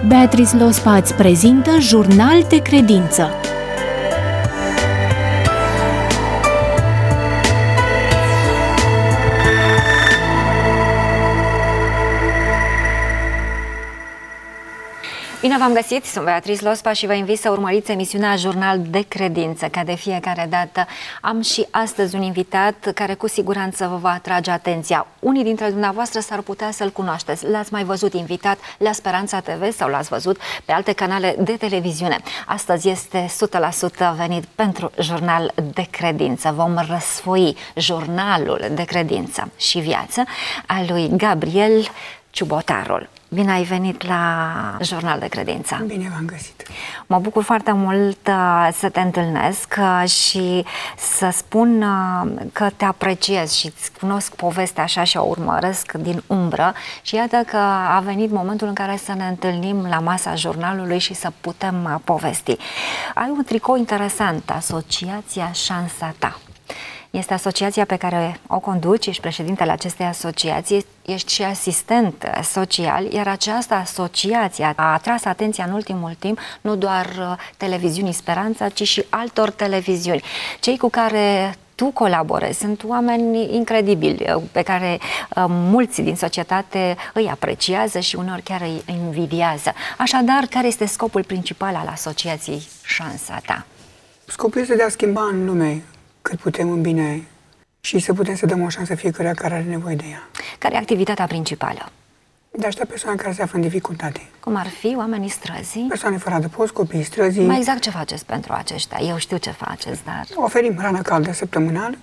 Beatrice Lospa îți prezintă Jurnal de Credință. Bine v-am găsit, sunt Beatrice Lospa și vă invit să urmăriți emisiunea Jurnal de Credință. Ca de fiecare dată am și astăzi un invitat care cu siguranță vă va atrage atenția. Unii dintre dumneavoastră s-ar putea să-l cunoașteți. L-ați mai văzut invitat la Speranța TV sau l-ați văzut pe alte canale de televiziune. Astăzi este 100% venit pentru Jurnal de Credință. Vom răsfoi jurnalul de credință și viață al lui Gabriel Ciubotarul. Bine ai venit la Jurnal de Credință. Bine v-am găsit. Mă bucur foarte mult să te întâlnesc și să spun că te apreciez și îți cunosc povestea așa și o urmăresc din umbră și iată că a venit momentul în care să ne întâlnim la masa jurnalului și să putem povesti. Ai un tricou interesant, Asociația Șansa Ta. Este asociația pe care o conduci, ești președintele acestei asociații, ești și asistent social, iar această asociație a atras atenția în ultimul timp nu doar televiziunii Speranța, ci și altor televiziuni. Cei cu care tu colaborezi sunt oameni incredibili, pe care mulți din societate îi apreciază și uneori chiar îi invidiază. Așadar, care este scopul principal al asociației Șansa Ta? Scopul este de a schimba în lume cât putem în bine și să putem să dăm o șansă fiecăruia care are nevoie de ea. Care e activitatea principală? De a ajuta persoane care se află în dificultate. Cum ar fi oamenii străzii? Persoane fără adăpost, copiii străzii. Mai exact ce faceți pentru aceștia? Eu știu ce faceți, dar... Oferim hrană caldă săptămânal.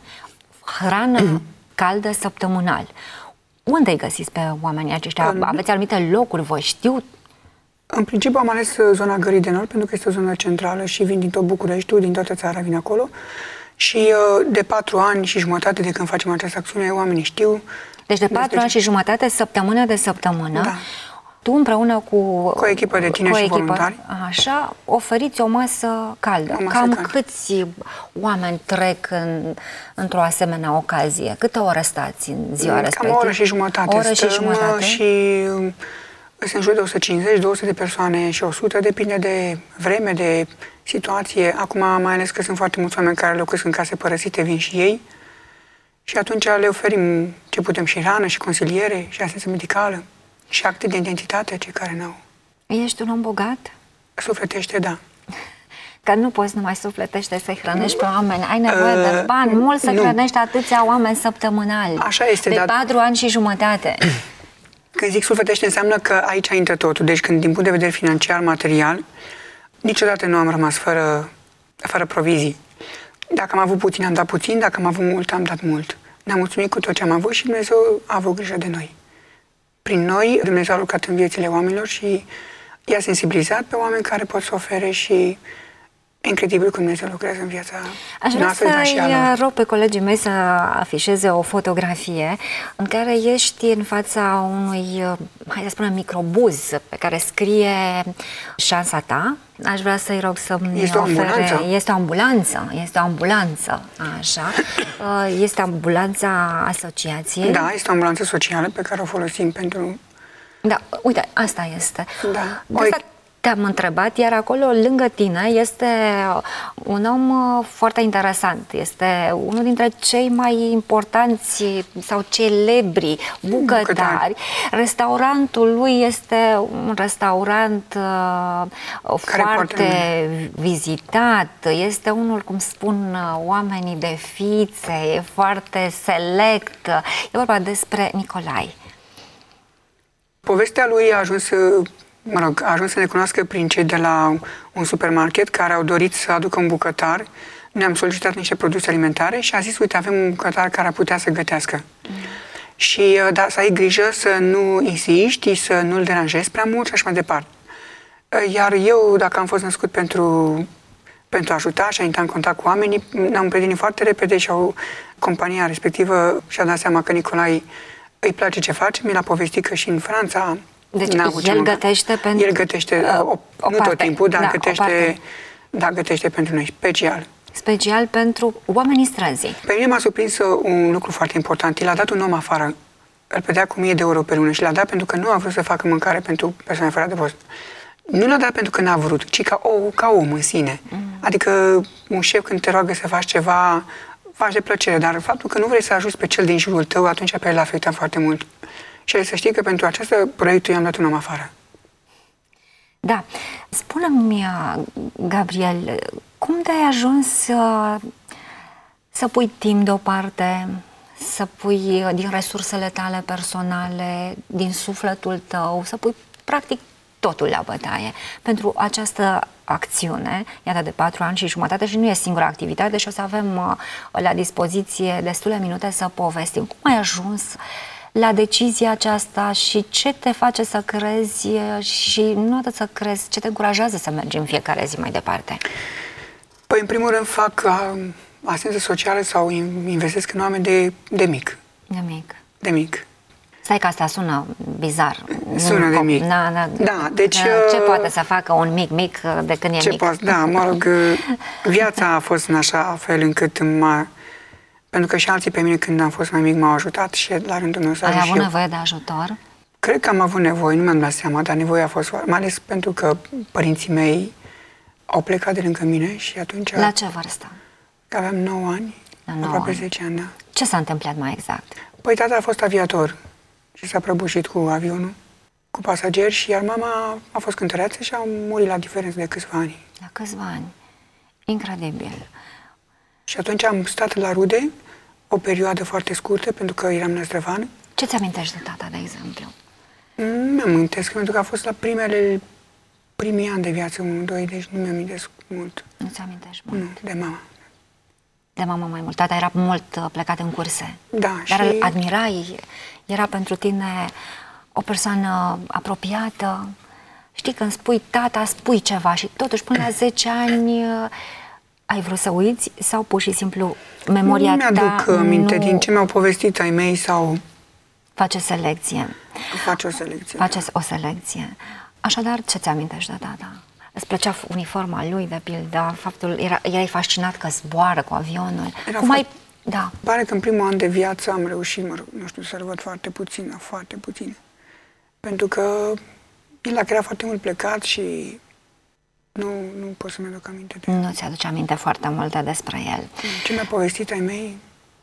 Hrană caldă săptămânal. Unde îi găsiți pe oamenii aceștia? Aveți anumite locuri, voi știu? În principiu am ales zona Gării de Nord, pentru că este o zonă centrală și vin din tot Bucureștiul, din toată țara vin acolo. Și de 4 ani și jumătate de când facem această acțiune, oamenii știu. Deci de 4 ani și jumătate, săptămână de săptămână, da. Tu împreună cu o echipă de tineri și voluntari, așa, oferiți o masă caldă. Cam câți oameni trec într-o asemenea ocazie? Câte ore stați în ziua respectivă? Cam o oră și jumătate. Și sunt în jur de 150-200 de persoane și 100, depinde de vreme, de situație. Acum, mai ales că sunt foarte mulți oameni care locuiesc în case părăsite, vin și ei. Și atunci le oferim ce putem, și hrană, și consiliere, și asistență medicală, și acte de identitate, cei care n-au. Ești un om bogat? Sufletește, da. Că nu poți numai sufletește să-i hrănești pe oameni. Ai nevoie de bani mult să hrănești atâția oameni săptămânali. Așa este, de 4 ani și jumătate. Când zic sufletește, înseamnă că aici intră totul. Deci când, din punct de vedere financiar, material, niciodată nu am rămas fără provizii. Dacă am avut puțin, am dat puțin, dacă am avut mult, am dat mult. Ne-am mulțumit cu tot ce am avut și Dumnezeu a avut grijă de noi. Prin noi, Dumnezeu a lucrat în viețile oamenilor și i-a sensibilizat pe oameni care pot să ofere și e incredibil cum Dumnezeu lucrează în viața noastră. Aș vrea să-i rog pe colegii mei să afișeze o fotografie în care ești în fața unui, hai să spunem, microbuz pe care scrie Șansa Ta. Aș vrea să-i rog să-mi ofere... Este o ambulanță, așa. Este ambulanța asociației. Da, este o ambulanță socială pe care o folosim pentru... Da, uite, asta este. Da. Te-am întrebat, iar acolo, lângă tine, este un om foarte interesant. Este unul dintre cei mai importanți sau celebri bucătari. Restaurantul lui este un restaurant foarte vizitat. Este unul, cum spun oamenii, de fițe, e foarte select. E vorba despre Nicolae. Povestea lui a ajuns să ne cunoască prin cei de la un supermarket care au dorit să aducă un bucătar. Ne-am solicitat niște produse alimentare și a zis, uite, avem un bucătar care ar putea să gătească. Și da, să ai grijă să nu insiști, să nu-l deranjezi prea mult și așa mai departe. Iar eu, dacă am fost născut pentru a ajuta și a intra în contact cu oamenii, ne-am împrietenit foarte repede și compania respectivă și-a dat seama că Nicolae îi place ce face. Mi l-a povestit că și în Franța... Deci el gătește pentru... El gătește, nu tot timpul, dar gătește pentru noi, special. Special pentru oamenii străzi. Pe mine m-a surprins un lucru foarte important. El a dat un om afară, îl plătea cu 1000 de euro pe lună și l-a dat pentru că nu a vrut să facă mâncare pentru persoane fără adăpost. Nu l-a dat pentru că n-a vrut, ci ca om în sine. Adică un șef când te roagă să faci ceva, faci de plăcere, dar faptul că nu vrei să ajuți pe cel din jurul tău, atunci pe el l-a afectat foarte mult. Și să știi că pentru acest proiect i-am dat un om afară. Da. Spune-mi, Gabriel, cum de-ai ajuns să pui timp deoparte, să pui din resursele tale personale, din sufletul tău, să pui practic totul la bătaie pentru această acțiune, iată, de 4 ani și jumătate, și nu e singura activitate și o să avem la dispoziție destule minute să povestim. Cum ai ajuns la decizia aceasta și ce te face să crezi și nu atât să crezi, ce te încurajează să mergi în fiecare zi mai departe? Păi, în primul rând, fac asistență socială sau investesc în oameni de mic. De mic. Stai că asta sună bizar. Sună de mic. Da, deci... Ce poate să facă un mic de când e mic? Da, mă rog, viața a fost în așa fel încât pentru că și alții pe mine când am fost mai mic m-au ajutat și la rândul meu să ai avut nevoie de ajutor? Cred că am avut nevoie, nu mi-am dat seama, dar nevoia a fost mai ales pentru că părinții mei au plecat de lângă mine și atunci... La ce vârstă? Că aveam 9 ani, aproape 10 ani, da. Ce s-a întâmplat mai exact? Păi tata a fost aviator și s-a prăbușit cu avionul, cu pasageri, și iar mama a fost cântăreață și a murit la diferență de câțiva ani. La câțiva ani. Incredibil. Și atunci am stat la rude o perioadă foarte scurtă, pentru că eram năzdrăvan. Ce ți amintești de tata, de exemplu? Nu mi-amintesc, pentru că a fost la primii ani de viață, 1-2, deci nu mi-amintesc mult. Nu ți amintești mult? Nu, de mama. De mama mai mult. Tata era mult plecat în curse. Da, dar îl admirai, era pentru tine o persoană apropiată. Știi, când spui tata, spui ceva și totuși până la 10 ani ai vrut să uiți sau pur și simplu memoria ta... Nu mi-aduc aminte din ce mi-au povestit ai mei sau... Face selecție. Face o selecție. Face o selecție. Așadar, ce ți amintești de tata? Îți plăcea uniforma lui, de pildă, faptul, erai fascinat că zboară cu avionul. Da. Pare că în primul an de viață am reușit, nu știu, să-l văd foarte puțin. Pentru că el a creat foarte mult plecat și nu pot să-mi aduc aminte de el. Nu ți-aduce aminte foarte multe despre el. Ce mi-a povestit ai mei?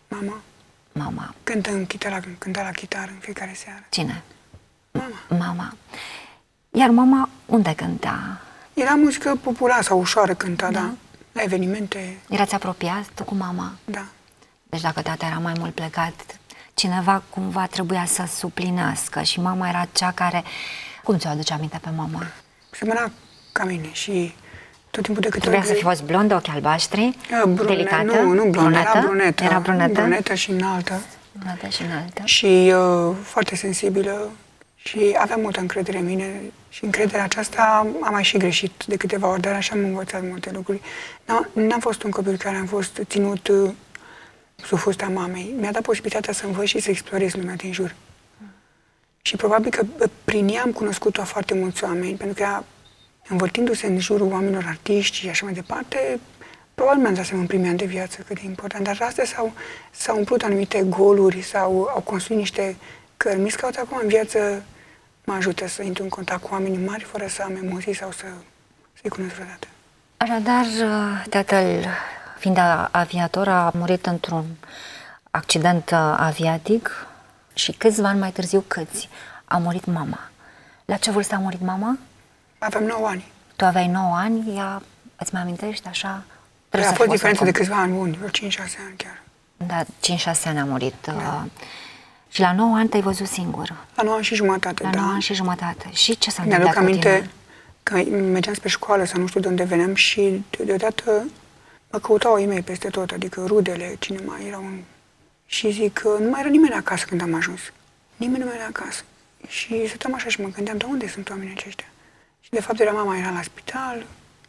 Mama. Cânta la chitară în fiecare seară. Cine? Mama. Iar mama unde cânta? Era muzică populară sau ușoară cânta, da. La evenimente. Erați apropiat tu cu mama? Da. Deci dacă tata era mai mult plecat, cineva cumva trebuia să suplinească și mama era cea care... Cum ți-o aduce aminte pe mama? Semăna ca mine și tot timpul de câte Trebuia să fi fost blondă, ochi albaștri, delicată? Nu blondă, era brunetă. Era brunetă? Brunetă și înaltă. Brunetă și înaltă. Și foarte sensibilă și avea multă încredere în mine și încrederea aceasta am mai și greșit de câteva ori, dar așa am învățat multe lucruri. N-am fost un copil care am fost ținut sub fusta mamei. Mi-a dat posibilitatea să învăț și să explorez lumea din jur. Și probabil că prin ea am cunoscut-o foarte mulți oameni, pentru că învârtindu-se în jurul oamenilor artiști și așa mai departe, probabil mi-am dat seama în primii ani de viață cât de important. Dar astea s-au umplut anumite goluri sau au construit niște cărămizi care acum în viață mă ajută să intru în contact cu oamenii mari fără să am emoții sau să-i cunosc vreodată. Așadar, tatăl, fiind aviator, a murit într-un accident aviatic și câțiva ani mai târziu a murit mama. La ce vârstă a murit mama? Aveam 9 ani. Tu aveai 9 ani, ea, îți mai amintești așa? A fost diferență de câțiva ani buni, vreo 5-6 ani chiar. Da, 5-6 ani a murit. Da. Și la 9 ani te-ai văzut singur? La 9 ani și jumătate, La 9 ani și jumătate. Și ce s-a întâmplat cu tine? Mi-aduc aminte că mergeam spre școală sau nu știu de unde veneam și deodată mă căutau ei mei peste tot, adică rudele, cine mai era un... Și zic, nu mai era nimeni acasă când am ajuns. Nimeni nu mai era acasă. Și stăteam așa și mă gândeam, de unde sunt oamenii aceștia? Și de fapt mama era la spital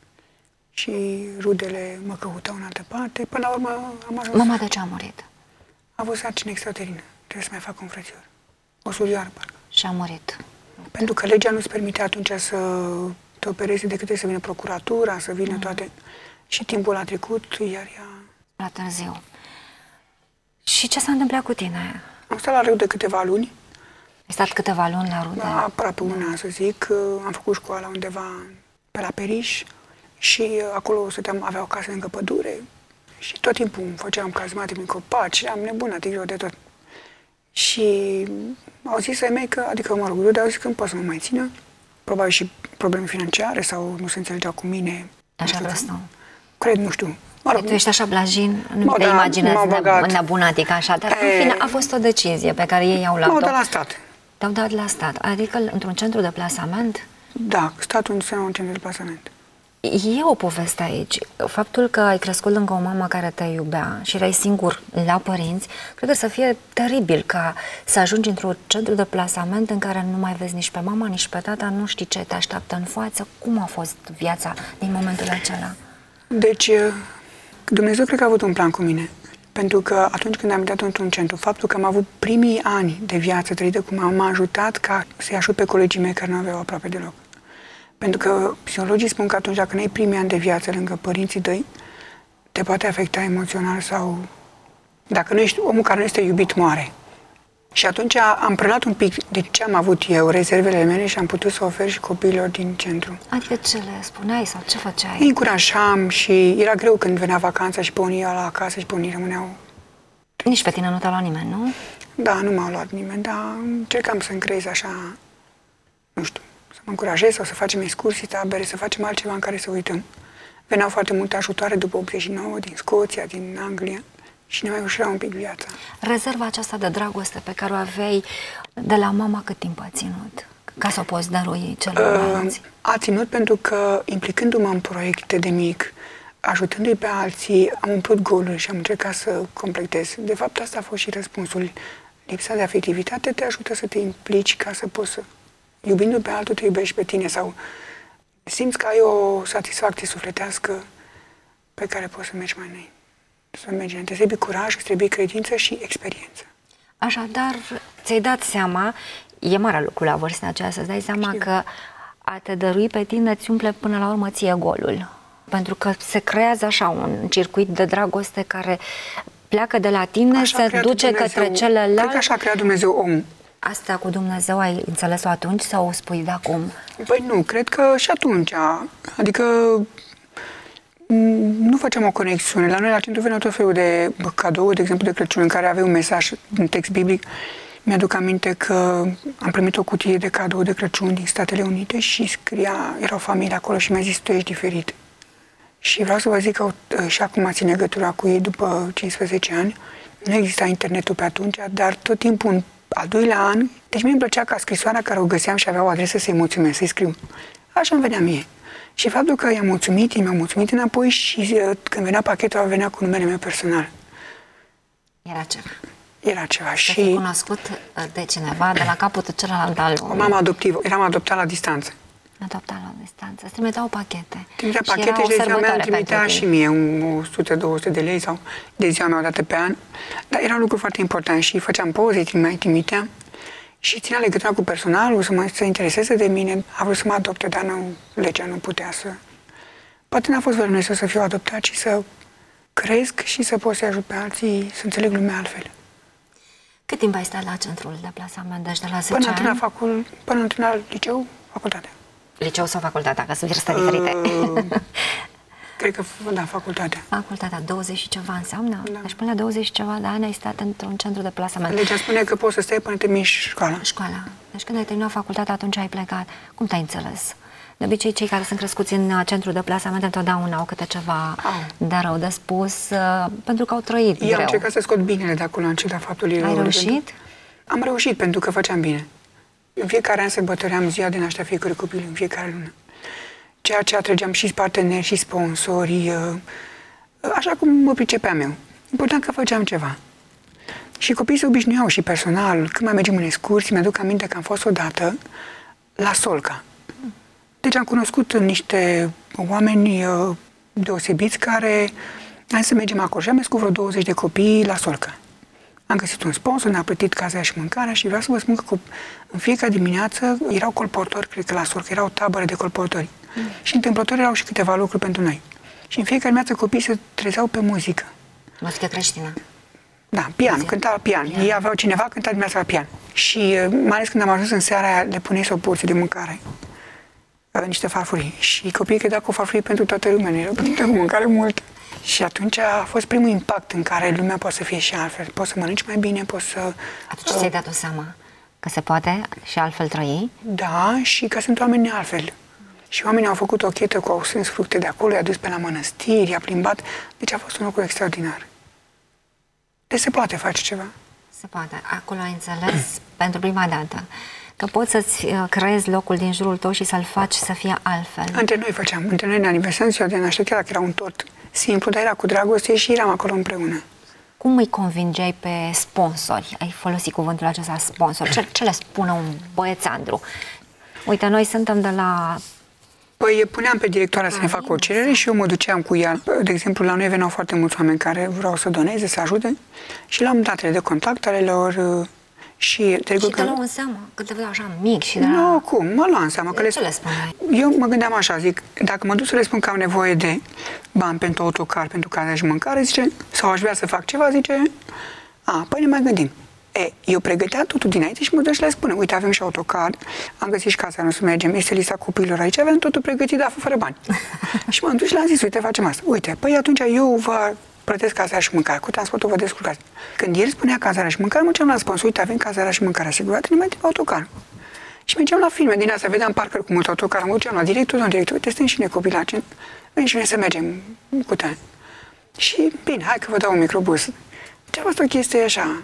și rudele mă căutau în altă parte. Până la urmă am ajuns... Mama de ce a murit? A avut sarcină extrauterină. Trebuie să mai facă un frățior. O surioară, parcă. Și a murit. Pentru că legea nu-ți permite atunci să te operezi decât să vină procuratura, să vină toate. Și timpul a trecut, iar ea... La târziu. Și ce s-a întâmplat cu tine? Am stat la rău de câteva luni. stat câteva luni la Rude? Aproape un an, să zic. Am făcut școala undeva pe la Periș și acolo avea o casă lângă pădure și tot timpul făceam cazmate prin copaci, am nebunat de tot. Și au zis ai mei că, adică mă rog, Rude au zis că nu pot să mă mai țină, probabil și probleme financiare sau nu se înțelegea cu mine. Așa vreau să... Cred, nu știu. Mă rog, tu ești așa blajin, nu te imaginezi nebunatic așa, dar în fine a fost o decizie pe care ei au luat-o. M-au dat la stat. Te-au dat la stat, adică într-un centru de plasament? Da, statul înseamnă un centru de plasament. E o poveste aici. Faptul că ai crescut lângă o mamă care te iubea și erai singur la părinți, cred că să fie teribil ca să ajungi într-un centru de plasament în care nu mai vezi nici pe mama, nici pe tata, nu știi ce te așteaptă în față. Cum a fost viața din momentul acela? Deci, Dumnezeu cred că a avut un plan cu mine. Pentru că atunci când am intrat într-un centru, faptul că am avut primii ani de viață trăită cu mama m-a ajutat ca să-i ajut pe colegii mei care nu aveau aproape deloc. Pentru că psihologii spun că atunci dacă nu ai primii ani de viață lângă părinții tăi, te poate afecta emoțional sau... Dacă nu ești omul care nu este iubit, moare. Și atunci am preluat un pic de ce am avut eu, rezervele mele, și am putut să ofer și copiilor din centru. Adică ce le spuneai sau ce făceai? Îi încurajam și era greu când venea vacanța și pe unii la acasă și pe unii rămâneau... Nici pe tine nu te-a luat nimeni, nu? Da, nu m-a luat nimeni, dar încercam să-mi creez așa, nu știu, să mă încurajez sau să facem excursii, tabere, să facem altceva în care să uităm. Veneau foarte multe ajutoare după 89 din Scoția, din Anglia și ne mai ușura un pic viața. Rezerva aceasta de dragoste pe care o aveai de la mama, cât timp a ținut? Ca să o poți dărui celorlalți? A ținut pentru că, implicându-mă în proiecte de mic, ajutându-i pe alții, am umplut goluri și am încercat să completez. De fapt, asta a fost și răspunsul. Lipsa de afectivitate te ajută să te implici ca să poți să, iubindu pe altul, te iubești pe tine sau simți că ai o satisfacție sufletească pe care poți să mergi mai înainte. Să mergi înainte. Trebuie curaj, trebuie credință și experiență. Așadar, ți-ai dat seama, e mare lucru la vârsta aceea, să-ți dai seama că a te dărui pe tine îți umple până la urmă ție golul. Pentru că se creează așa un circuit de dragoste care pleacă de la tine, așa se duce Dumnezeu, către celălalt. Cred că așa a creat Dumnezeu omul. Asta cu Dumnezeu ai înțeles-o atunci sau o spui de acum? Păi nu, cred că și atunci. Adică nu facem o conexiune. La noi la centru veneau tot felul de cadouri, de exemplu de Crăciun, în care avea un mesaj în text biblic. Mi-aduc aminte că am primit o cutie de cadou de Crăciun din Statele Unite și scria, era o familie acolo și mi-a zis, tu ești diferit. Și vreau să vă zic că și acum țin legătura cu ei după 15 ani. Nu exista internetul pe atunci, dar tot timpul în al doilea an, deci mie îmi plăcea ca scrisoarea care o găseam și avea o adresă să-i mulțumesc, să-i scriu. Așa îmi venea mie. Și faptul că i-am mulțumit, mi-au mulțumit înapoi și când venea pachetul, venea cu numele meu personal. Era ceva. Era ceva și... Te-ai cunoscut de cineva de la capătul celălalt al lumii. O mamă adoptivă. Eram adoptat la distanță. Adoptat la distanță. Îți trimiteau pachete. Trimitea pachete și de ziua mea îmi trimitea și mie 100-200 de lei sau de ziua mea o dată pe an. Dar era un lucru foarte important și făceam poze, mai trimiteam și ținea legătura cu personalul să se intereseze de mine. A vrut să mă adopte, dar legea nu putea să... Poate n-a fost vreo Dumnezeu să fiu adoptat, ci să cresc și să pot să ajut pe alții să înțeleg lumea altfel. Cât timp ai stat la centrul de plasament? Deci de la 10 ani? Până în liceu, facultate. Liceu sau facultatea, că sunt vârste diferite. Cred că, da, facultatea. Facultatea, 20 și ceva înseamnă? Da. Deci până la 20 și ceva de ani ai stat într-un centru de plasament. Legea spune că poți să stai până termini școala. Școala. Deci când ai terminat facultatea, atunci ai plecat. Cum te-ai înțeles? De obicei, cei care sunt crescuți în centru de plasament întotdeauna au câte ceva de rău de spus, pentru că au trăit greu. Eu am încercat să scot binele de acolo, în ciuda faptului. Ai reușit? Am reușit, pentru că făceam bine. În fiecare an sărbătoream ziua de nașterea fiecărui copil, în fiecare lună. Ceea ce atrăgeam și parteneri și sponsori, așa cum mă pricepeam eu. Important că făceam ceva. Și copiii se obișnuiau și personal. Când mai mergem în excursii, mi-aduc aminte că am fost odată la Solca. Deci am cunoscut niște oameni deosebiți care hai să mergem acolo. Și am mers cu vreo 20 de copii la Solca. Am găsit un sponsor, ne-a plătit cazarea și mâncarea și vreau să vă spun că în fiecare dimineață erau colportori, cred că la Solca, erau tabără de colportori. Și întâmplător erau și câteva lucruri pentru noi. Și în fiecare dimineață copiii se trezeau pe muzică. Muzică creștină. Da, pian, cânta la pian. Ei aveau cineva, cânta dimineața la pian. Și mai ales când am ajuns în seara aia, le puneai o porție de mâncare. Niște farfurii. Și copiii credeau că o farfurii pentru toată lumea, nu erau pentru mâncare multă. Și atunci a fost primul impact în care lumea poate să fie și altfel. Poți să mănânci mai bine, poți să... Atunci ți-ai dat o seama că se poate și altfel trăi? Da, și că sunt oameni altfel. Și oamenii au făcut o chetă cu au strâns fructe de acolo, i-a dus pe la mănăstiri, i-a plimbat. Deci a fost un lucru extraordinar. Deci se poate face ceva. Se poate. Acolo ai înțeles pentru prima dată că poți să-ți creezi locul din jurul tău și să-l faci să fie altfel. Între noi făceam. Între noi ne aniversăm ziua de naștere, chiar dacă era un tort simplu, dar era cu dragoste și eram acolo împreună. Cum îi convingeai pe sponsori? Ai folosit cuvântul acesta, sponsor. Ce le spune un băiețandru? Uite, noi suntem de la... Păi puneam pe directoarea să ne facă o cerere și eu mă duceam cu ea. De exemplu, la noi veneau foarte mulți oameni care vreau să doneze, să ajute și le-am datele de contact ale lor și... Și te luau în seamă? Că te vedeau așa mic și de la... Nu, cum? Mă luam în seamă. Că ce le spuneai? Eu mă gândeam așa, zic, dacă mă duc să le spun că am nevoie de bani pentru autocar, pentru cazare și mâncare, zice, sau aș vrea să fac ceva, zice, păi ne mai gândim. Eu pregăteam totul dinainte și mă duc și le spune, uite, avem și autocar, am găsit și casa, nu să mergem, este lista copiilor aici, avem totul pregătit, dar fără bani. Și m-am dus și le-am zis, uite, facem asta. Uite, păi atunci eu vă plătesc cazarea și mâncare, cu transportul vă descurcați. Când el spunea cazarea și mâncare, mă duceam la sponsor, uite, avem cazarea și mâncarea asigurată, ne mai trebuie autocar. Și mergeam la filme din asta, vedeam parcări cu mult autocar, mă duceam la director, uite, suntem și necopilaci, veni și să mergem cu tine. Și bine, hai că vă dau un microbus. Deci a fost o chestie așa.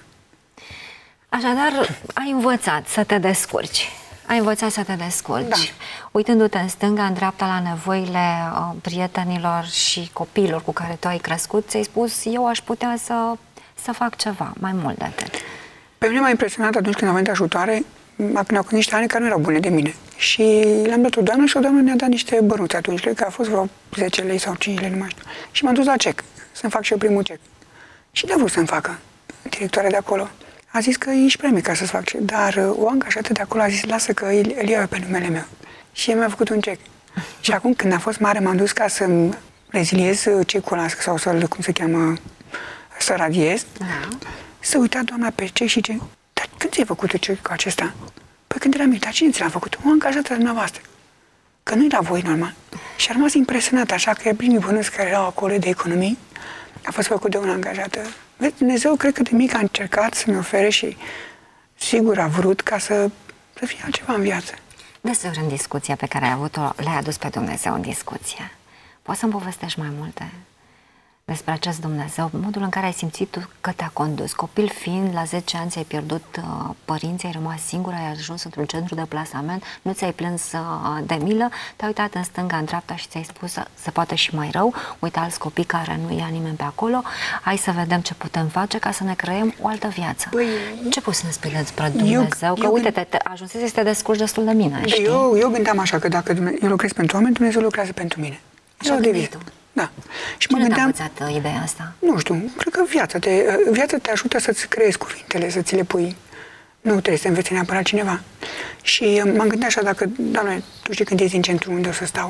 Așadar, ai învățat să te descurci. Ai învățat să te descurci. Da. Uitându-te în stânga, în dreapta, la nevoile prietenilor și copiilor cu care tu ai crescut, ți-ai spus, eu aș putea să fac ceva mai mult de atât. Pe mine m-a impresionat atunci când au venit ajutoare, când au fost niște ani care nu erau bune de mine. Și le-am dat o doamnă și o doamnă ne-a dat niște bănuți atunci, cred că a fost vreo 10 lei sau 5 lei, nu mai știu. Și m-am dus la cec, să-mi fac și eu primul cec. Și de vrut să-mi facă directoarea de acolo. A zis că ești prea mic ca să-ți fac cec, dar o angajată de acolo a zis, lasă că îl iau eu pe numele meu. Și el mi-a făcut un cec. Și acum, când a fost mare, m-am dus ca să-mi reziliez cecul ăla, sau să-l, cum se cheamă, să radiez. Da. Să uita doamna pe cec și ce, dar când ți-ai făcut cecul acesta? Păi când eram mic, dar cine ți l-a făcut? O angajată de dumneavoastră. Că nu era voi normal. Și a rămas impresionat, așa că primii bănuți care erau acolo de economii a fost făcut de una angajată. Vezi, Dumnezeu, cred că de mic a încercat să-mi ofere și sigur a vrut ca să fie altceva în viață. Deseori în discuția pe care ai avut-o, le-ai adus pe Dumnezeu în discuție. Poți să-mi povestești mai multe despre acest Dumnezeu, modul în care ai simțit tu că te-a condus. Copil fiind, la 10 ani ți-ai pierdut părinții, ai rămas singur, ai ajuns într-un centru de plasament, nu ți-ai plâns de milă, te-ai uitat în stânga, în dreapta și ți-ai spus se poate și mai rău, uite alți copii care nu ia nimeni pe acolo, hai să vedem ce putem face ca să ne creăm o altă viață. Păi, ce poți să ne spui despre Dumnezeu? Că uite, te ajunsezi să te descurci destul de bine, știi? Eu gândeam așa, că dacă eu lucrez pentru oameni, Dumnezeu lucrează pentru mine. Așa gândeai tu? Da. Și cine mă gândeam, te-a învățat ideea asta? Nu știu, cred că viața te ajută să-ți creezi cuvintele, să ți le pui. Nu trebuie să înveți neapărat cineva. Și m-am gândit așa, dacă, Doamne, tu știi când ești în centru unde o să stau,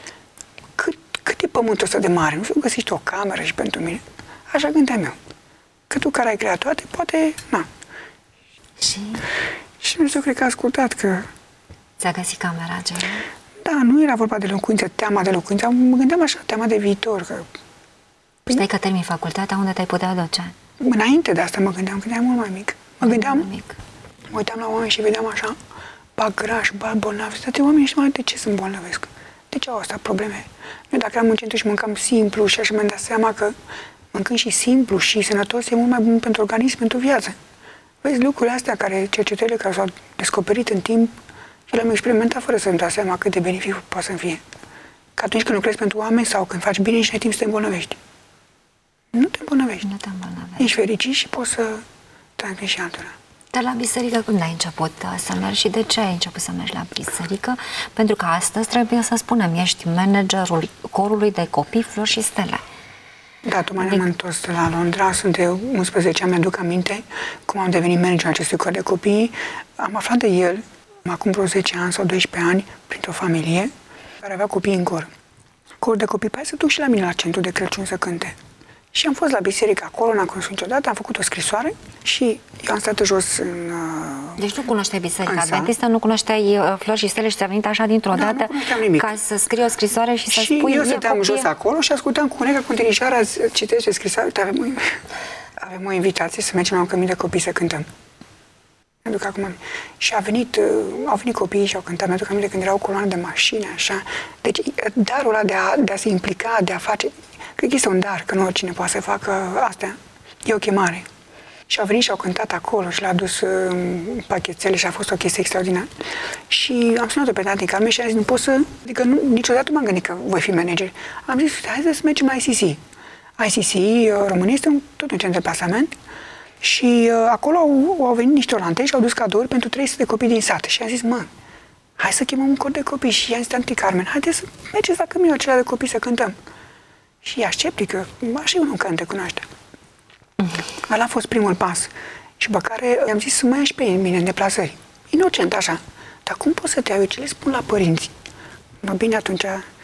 cât e pământul ăsta de mare? Nu să găsești o cameră și pentru mine? Așa gândeam eu. Că tu care ai creat toate, poate, na. Și Dumnezeu cred că a ascultat că... Ți-a găsit camera aceea? Da, nu era vorba de locuință, teama de locuință, mă gândeam așa, teama de viitor. Că... Știi că termini facultatea, unde te-ai putea duce? Înainte de asta mă gândeam, când eram mult mai mic. Mă uitam la oameni și vedeam așa, ba grași, ba bolnavi. Toate oamenii ăștia, de ce sunt bolnăvesc? De ce au astea probleme? Noi dacă eram în centru și mâncam simplu și așa mi-am dat seama că mâncând și simplu și sănătos e mult mai bun pentru organism, pentru viață. Vezi, lucrurile astea, cercetările care s-au descoperit în timp, și le-am experimentat fără să-mi dau seama cât de benefic poate să fie. Că atunci când lucrezi pentru oameni sau când faci bine și n-ai timp să te îmbolnăvești. Nu te îmbolnăvești. Nu te îmbolnăvești. Ești fericit și poți să transmiți și altora. Dar la biserică când ai început să mergi și de ce ai început să mergi la biserică? Pentru că astăzi trebuie să spunem, ești managerul corului de copii, flori și stele. Da, tocmai ne-am întors la Londra, sunt de 11 ani, mi-aduc aminte cum am devenit managerul acestui cor de copii. Am aflat de el acum vreo 10 ani sau 12 ani, printr-o familie care avea copii în cor. Corul de copii, hai să duc și la mine la centru de Crăciun să cânte. Și am fost la biserică acolo, n-am cunoscut niciodată, am făcut o scrisoare și eu am stat jos în... Deci nu cunoșteai biserica adventistă, nu cunoșteai flori și stele și ți-a venit așa dintr-o dată ca să scrii o scrisoare și să spui... Și eu stăteam jos acolo și ascultam cu uneca contenișoara, citește scrisoare, avem o invitație să mergem la un cămin de copii să cântăm. Mi-aduc acum. Și au venit copiii și au cântat. Mi-aduc aminte când era o coloană de mașini, așa. Deci darul ăla de a se implica, de a face... Cred că este un dar, că nu oricine poate să facă astea. E o chemare. Și au venit și au cântat acolo și l-a dus pachetele și a fost o chestie extraordinară. Și am sunat-o pe tati Carmen și a zis, nu pot să... Adică niciodată m-am gândit că voi fi manager. Am zis, hai să mergem la ICC. ICC România este tot un centru de plasament. Și acolo au venit niște olandezi și au dus cadouri pentru 300 de copii din sat. Și am zis, hai să chemăm un cor de copii. Și i-am zis, tanti Carmen, haideți să mergeți la căminul acela de copii să cântăm. Și ea sceptică, așa eu nu cânt, te cunoaște. Ăla a fost primul pas. Și pe care i-am zis să mă ia și pe mine în deplasări. Inocent, așa. Dar cum poți să te iau? Ce le spun la părinți? Bine, atunci...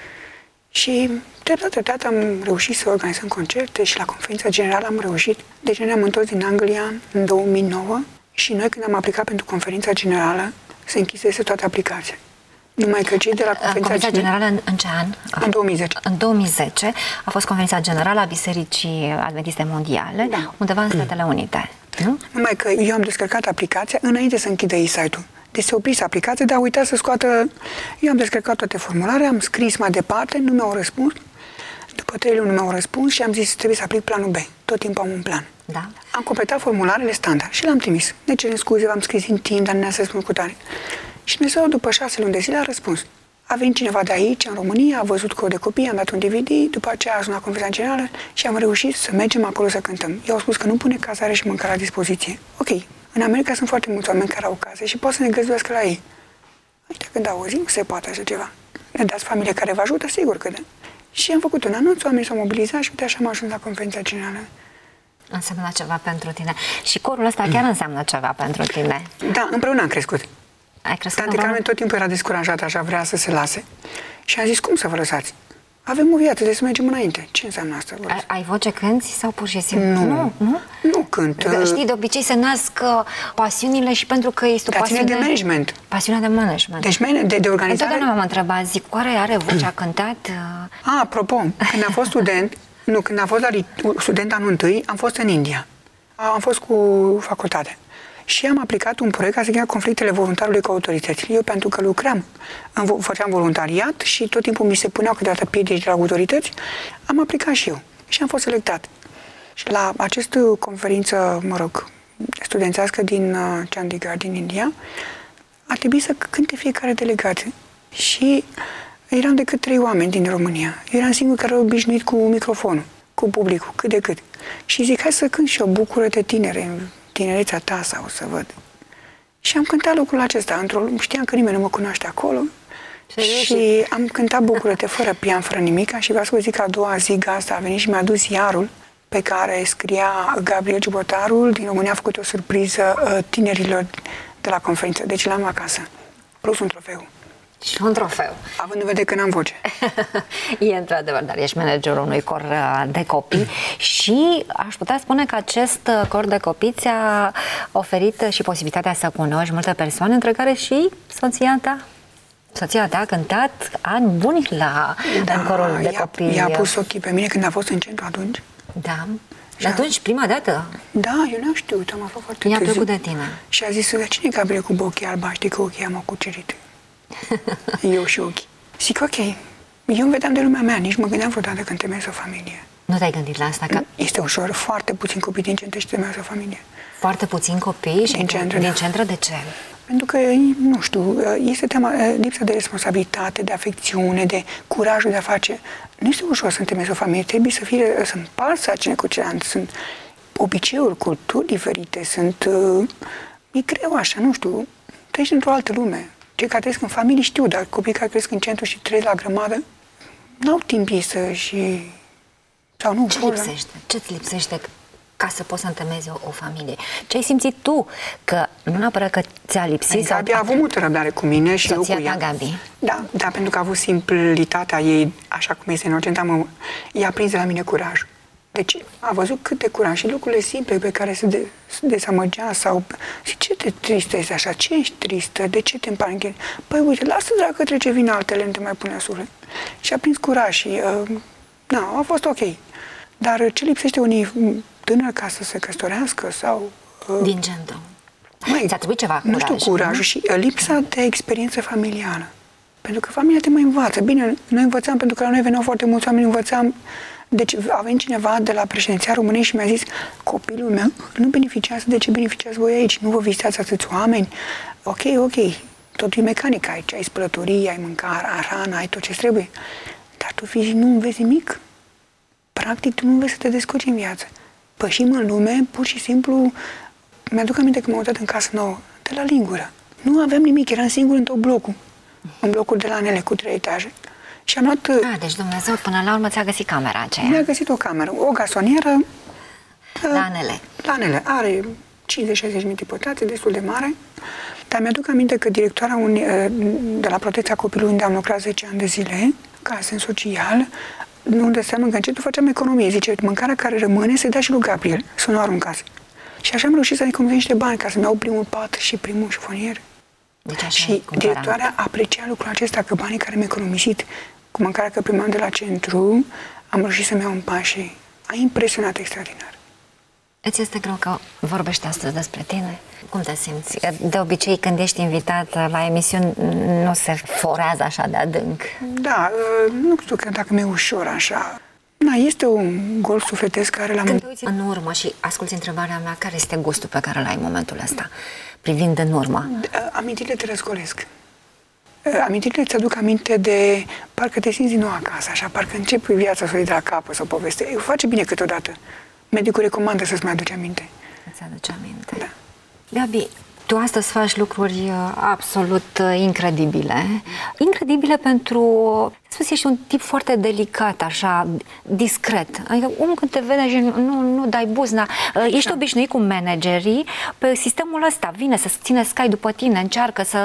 Și treptat am reușit să organizăm concerte și la conferința generală am reușit. Deci ne-am întors din Anglia în 2009 și noi când am aplicat pentru conferința generală se închisese toată aplicația. Numai că cei de la conferința generală în ce an? În 2010. În 2010 a fost conferința generală a Bisericii Adventiste Mondiale, undeva în Statele Unite. Nu? Numai că eu am descărcat aplicația înainte să închidă e-site-ul. Deci se oprise aplicația, dar a uitat să scoată... Eu am descărcat toate formulare, am scris mai departe, nu mi-au răspuns. După 3 luni nu mi-au răspuns și am zis trebuie să aplic planul B. Tot timpul am un plan. Da. Am completat formularele standard și le-am trimis. Ne cerem scuze, v-am scris în timp, dar nu ne-a răspuns cu tare. Și Dumnezeu, după 6 luni de zile, a răspuns. A venit cineva de aici, în România, a văzut cor de copii, am dat un DVD, după aceea a sunat conferința generală și am reușit să mergem acolo să cântăm. Eu au spus că nu pune cazare și mâncare la dispoziție. Ok. În America sunt foarte mulți oameni care au case și pot să ne găzduiască la ei. Uite, când auzim, nu se poate așa ceva. Ne dați familie care vă ajută? Sigur că da. Și am făcut un anunț, oamenii s-au mobilizat și uite așa am ajuns la conferința generală. Înseamnă ceva pentru tine. Și corul ăsta chiar înseamnă ceva pentru tine. Da, împreună am crescut. Ai crescut Tante Carmen tot timpul era descurajată, așa vrea să se lase. Și am zis, cum să vă lăsați? Avem o viață, trebuie să mergem înainte. Ce înseamnă asta? Ai voce, cânti sau pur și simplu? Nu cânt. Știi, de obicei se nasc pasiunile și pentru că este o pasiune... de management. Pasiunea de management. Deci de organizare... Întotdeauna m-am întrebat, zic, oare are vocea cântat? Apropo, când am fost student, când am fost la student anul întâi, am fost în India. Am fost cu facultate. Și am aplicat un proiect ca să ghea conflictele voluntarului cu autoritățile. Eu, pentru că lucram, făceam voluntariat și tot timpul mi se puneau câteodată piedici de la autorități, am aplicat și eu. Și am fost selectat. Și la această conferință, studențească din Chandigarh, din India, a trebuit să cânte fiecare delegat. Și eram decât 3 oameni din România. Eu eram singur care era obișnuit cu microfonul, cu publicul, cât de cât. Și zic, hai să cânt și eu, bucură-te tinere, tinerețea ta sau să văd. Și am cântat lucrul acesta. Știam că nimeni nu mă cunoaște acolo. Și am cântat Bucură-te fără pian, fără nimica și v-a spus, zic, a doua zi gazda a venit și mi-a dus iarul pe care scria Gabriel Ciubotarul din România, a făcut o surpriză tinerilor de la conferință. Deci l-am acasă. Plus un trofeu. Și un trofeu. Având în vedere că n-am voce. E într-adevăr, dar ești managerul unui cor de copii și aș putea spune că acest cor de copii ți-a oferit și posibilitatea să cunoști multe persoane, între care și soția ta. Soția ta a cântat ani buni în corul de copii. Ea a pus ochii pe mine când a fost în centru atunci. Da. De atunci, prima dată? Da, eu n-am știut, am aflat foarte târziu. Mi-a plăcut de tine. Și a zis, cine e Gabriel cu ochii albaștri, că ochii am cucerit? Eu și ochii. Zic, ok, eu îmi vedeam de lumea mea, nici mă gândeam vreodată când temezi o familie. Nu te-ai gândit la asta? Este ușor, foarte puțin copii din centru și temezi o familie. Foarte puțin copii? Din centru, din centru, de ce? Pentru că, nu știu, este lipsa de responsabilitate, de afecțiune, de curajul de a face. Nu este ușor să temezi o familie, trebuie să împarți sarcine cu celălalt. Sunt obiceiuri, culturi diferite, e greu așa, nu știu, trăiești într-o altă lume. Cei care trăiesc în familie știu, dar copiii care cresc în centru și trăiesc la grămadă, n-au timp să-și... sau nu. Ce-ți lipsește ca să poți să întemezi o familie? Ce ai simțit tu? Că nu neapărat că ți-a lipsit... Gabi a avut multă răbdare cu mine și eu cu ea. Gabi. Da, pentru că a avut simplitatea ei, așa cum este inocentă, ea a prins de la mine curaj. Deci a văzut cât de curaj și lucrurile simple pe care se dezamăgea sau și ce te tristă este așa, ce ești tristă, de ce te împanichezi? Păi uite, lasă dacă trece vina altele, nu te mai pune la suflet. Și a prins curaj și a fost ok. Dar ce lipsește unii tânări ca să se căsătorească sau... Din gen tău. Ți-a trebuit ceva curaj. Nu știu, curajul și lipsa de experiență familială. Pentru că familia te mai învață. Bine, noi învățam, pentru că la noi veneau foarte mulți oameni, învățam. Deci a venit cineva de la președinția României și mi-a zis: copilul meu nu beneficiază de ce beneficiați voi aici, nu vă vizitați atâți oameni. Ok, totul e mecanic aici, ai spălătorie, ai mâncare, ai hrană, ai tot ce trebuie. Dar tu fizic nu înveți nimic. Practic tu nu înveți să te descurci în viață. Pășim în lume, pur și simplu. Mi-aduc aminte că m-am mutat în casă nouă, de la Lingură. Nu aveam nimic, eram singur în tot blocul. În blocul de la Anele, cu 3 etaje. Și am luat... deci Dumnezeu până la urmă ți-a găsit camera aceea. Mi-a găsit o cameră, o gasonieră. La Anele. La Anele. Are 50-60 mii hipotate, destul de mare. Dar mi-aduc aminte că directoarea de la Protecția Copilului, unde am lucrat 10 ani de zile, ca asistent social, unde seamă că încetul făceam economie. Zice, mâncarea care rămâne se dea și lui Gabriel, să nu aruncase. Și așa am reușit să economisesc niște bani ca să-mi iau primul pat și primul șifonier. Deci și directoarea aprecia lucrul acesta, că banii care mi-am economisit cu mâncarea că primam de la centru, am reușit să-mi iau un pas și a impresionat extraordinar. Îți este greu că vorbești astăzi despre tine? Cum te simți? De obicei, când ești invitat la emisiuni, nu se forează așa de adânc. Da, nu știu că dacă mi-e ușor așa. Este un gol sufletesc care l-am... Când te uiți în urmă și asculți întrebarea mea, care este gustul pe care l-ai în momentul ăsta, privind în urmă? Amintirile te răscolesc. Amintirile îți aduc aminte de... Parcă te simți din nou acasă, așa, parcă începi viața să o iei de la capăt, să o poveste. Face bine câteodată. Medicul recomandă să-ți mai aduci aminte. Îți aduce aminte. Da. Gabi, tu astăzi faci lucruri absolut incredibile. Incredibile pentru... Spus, ești un tip foarte delicat, așa, discret. Adică omul când te vede și nu dai buzna. Ești obișnuit cu managerii pe sistemul ăsta. Vine să ține scai după tine, încearcă să...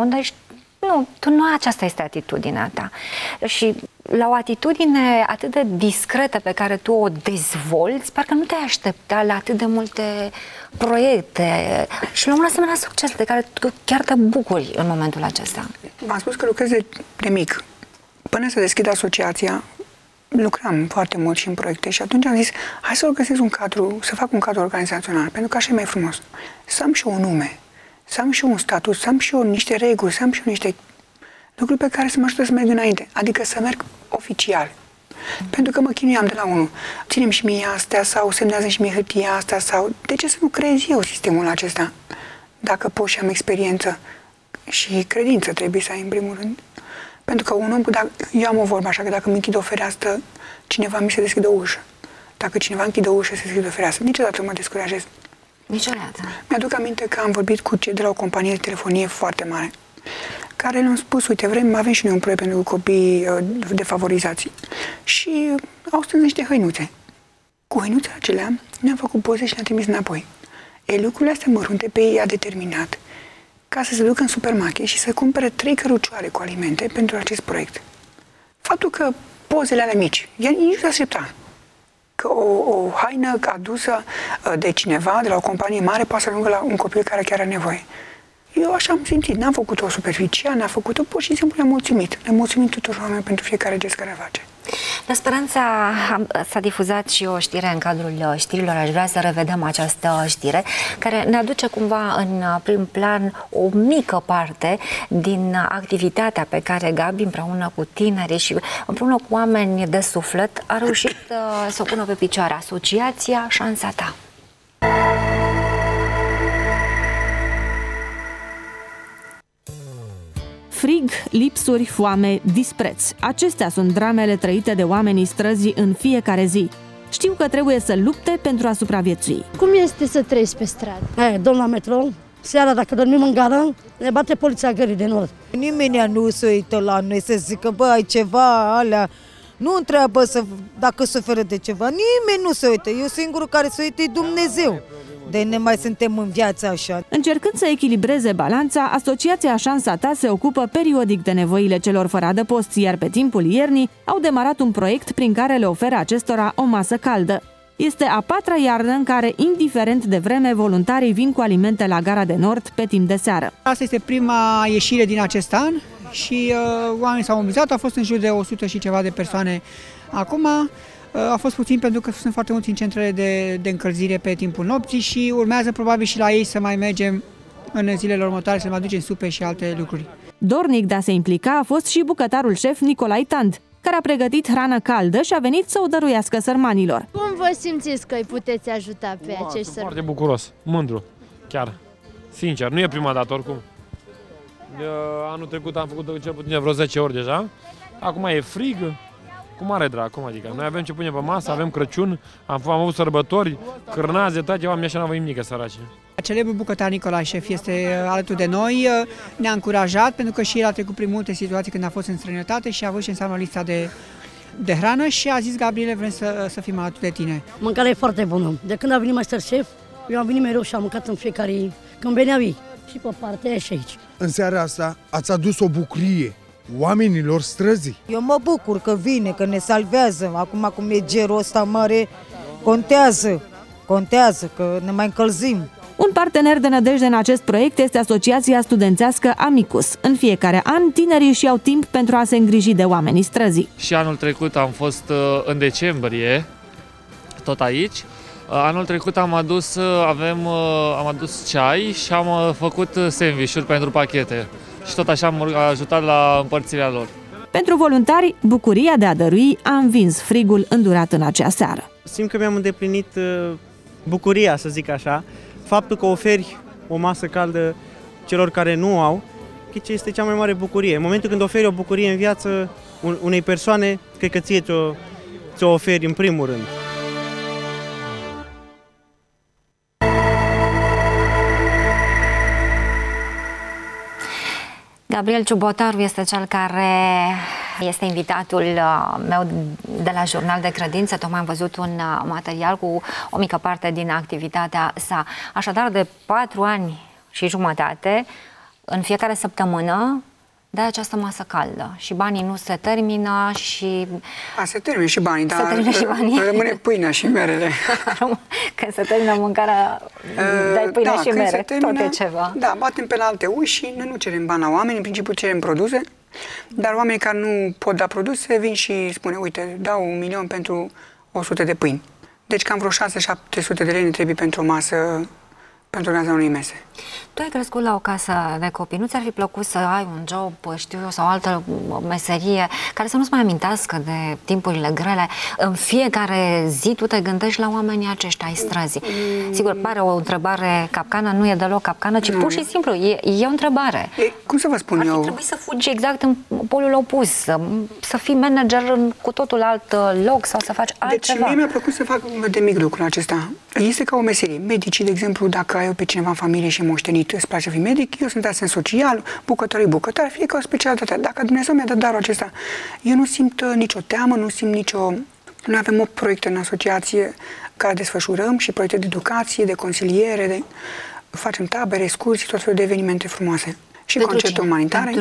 Nu, tu nu aceasta este atitudinea ta. Și la o atitudine atât de discretă pe care tu o dezvolți, parcă nu te-ai aștepta la atât de multe proiecte și la un asemenea succes de care tu chiar te bucuri în momentul acesta. V-am spus că lucrez de mic. Până să deschid asociația, lucram foarte mult și în proiecte și atunci am zis, hai să organizez un cadru, să fac un cadru organizațional, pentru că așa e mai frumos. Să am și un nume, să am și un statut, să am și eu niște reguli, să am și eu niște lucruri pe care să mă ajute să merg înainte, adică să merg oficial. Pentru că mă chinuiam de la unul. Ținem și mie astea sau semnează și mie hârtia asta sau... De ce să nu creez eu sistemul acesta? Dacă pot și am experiență și credință trebuie să ai în primul rând. Pentru că un om, eu am o vorbă așa, că dacă îmi închid o fereastră, cineva mi se deschide o ușă. Dacă cineva închide o ușă, se deschide o fereastră. Niciodată mă descurajez. Niciodată. Mi-aduc aminte că am vorbit cu cei de la o companie de telefonie foarte mare, care le-am spus, uite, avem și noi un proiect pentru copii defavorizați. Și au strâns niște hăinuțe. Cu hăinuțele acelea ne-am făcut poze și le-am trimis înapoi. Lucrurile astea mărunte pe ei a determinat ca să se ducă în supermarket și să cumpere 3 cărucioare cu alimente pentru acest proiect. Faptul că pozele alea mici, ea nici nu se aștepta că o haină adusă de cineva, de la o companie mare, poate să ajungă la un copil care chiar are nevoie. Eu așa am simțit, n-am făcut-o superficial, n-am făcut-o, pur și simplu le-am mulțumit. Le-am mulțumit tuturor oamenilor pentru fiecare gest care face. La Speranța s-a difuzat și o știre în cadrul știrilor. Aș vrea să revedem această știre care ne aduce cumva în prim plan o mică parte din activitatea pe care Gabi împreună cu tinerii și împreună cu oameni de suflet a reușit să o pună pe picioare. Asociația Șansa Ta. Frig, lipsuri, foame, dispreț. Acestea sunt dramele trăite de oamenii străzii în fiecare zi. Știu că trebuie să lupte pentru a supraviețui. Cum este să trăiești pe stradă? Domn la metrou, seara dacă dormim în gară, ne bate poliția gării de nord. Nimeni nu se uită la noi să zică, bă, ai ceva, alea. Nu întreabă dacă suferă de ceva. Nimeni nu se uită. Eu singurul care se uită e Dumnezeu. De ne mai suntem în viață așa. Încercând să echilibreze balanța, Asociația Șansa Ta se ocupă periodic de nevoile celor fără adăpost, iar pe timpul iernii au demarat un proiect prin care le oferă acestora o masă caldă. Este a 4-a iarnă în care, indiferent de vreme, voluntarii vin cu alimente la Gara de Nord pe timp de seară. Asta este prima ieșire din acest an și oamenii s-au mobilizat, au fost în jur de 100 și ceva de persoane acum. A fost puțin pentru că sunt foarte mulți în centrele de încălzire pe timpul nopții și urmează probabil și la ei să mai mergem în zilele următoare să mai aducem supe și alte lucruri. Dornic de a se implica a fost și bucătarul șef Nicolae Tant, care a pregătit hrană caldă și a venit să o dăruiască sărmanilor. Cum vă simțiți că îi puteți ajuta pe acești sărmani? Foarte bucuros, mândru, chiar, sincer, nu e prima dată oricum. Anul trecut am făcut cel puțin vreo 10 ori deja, acum e frig, cu mare drag, cum adică? Noi avem ce pune pe masă, avem Crăciun, am avut sărbători, cârnaze, toate, oamenii așa n-avem nimic săraci. Celebrul bucătar Nicolae Șef este alături de noi, ne-a încurajat pentru că și el a trecut prin multe situații când a fost în străinătate și a văzut ce înseamnă lista de hrană și a zis: Gabriele, vrem să fim alături de tine. Mâncarea e foarte bună. De când a venit Masterchef, eu am venit mereu și am mâncat în fiecare, când veneau ei. Și pe partea aia și aici. În seara asta ați adus o bucurie oamenilor străzii. Eu mă bucur că vine, că ne salvează. Acum cum e gerul ăsta mare, contează că ne mai încălzim. Un partener de nădejde în acest proiect este Asociația Studențească Amicus. În fiecare an, tinerii își iau timp pentru a se îngriji de oamenii străzii. Și anul trecut am fost în decembrie, tot aici. Anul trecut am adus ceai și am făcut sandwich-uri pentru pachete. Și tot așa am ajutat la împărțirea lor. Pentru voluntari, bucuria de a dărui a învins frigul îndurat în acea seară. Simt că mi-am îndeplinit bucuria, să zic așa. Faptul că oferi o masă caldă celor care nu au, ce este cea mai mare bucurie. În momentul când oferi o bucurie în viață unei persoane, cred că ție ți-o oferi în primul rând. Gabriel Ciubotaru este cel care este invitatul meu de la Jurnal de Credință. Tocmai am văzut un material cu o mică parte din activitatea sa. Așadar, de 4 ani și jumătate, în fiecare săptămână, dai această masă caldă și banii nu se termină și... Se termină și banii, dar rămâne pâinea și merele. Când se termină mâncarea, dai pâine și mere, tot e ceva. Da, batem pe la alte uși și noi nu cerem bani la oameni, în principiu cerem produse, dar oamenii care nu pot da produse vin și spune: uite, dau 1 milion pentru 100 de pâini. Deci cam vreo 600-700 de lei ne trebuie pentru o masă, pentru organizarea unei mese. Tu ai crescut la o casă de copii. Nu ți-ar fi plăcut să ai un job, știu eu, sau altă meserie care să nu-ți mai amintească de timpurile grele? În fiecare zi tu te gândești la oamenii aceștia ai străzii. Sigur, pare o întrebare capcană, nu e deloc capcană, ci pur și simplu e o întrebare. Cum să vă spun eu? Ar fi trebuit să fugi exact în polul opus, să fii manager în cu totul alt loc sau să faci altceva. Deci mie mi-a plăcut să fac de mic lucrul acesta. Este ca o meserie. Medicii, de exemplu, dacă ai pe cineva în familie și moștenit, îți place să fii medic, eu sunt asistent social, bucătar, fiecare o specialitate. Dacă Dumnezeu mi-a dat darul acesta, eu nu simt nicio teamă, nu simt nicio... Noi avem 8 proiecte în asociație care desfășurăm și proiecte de educație, de consiliere, facem tabere, excursii, tot felul de evenimente frumoase. Și concerte umanitare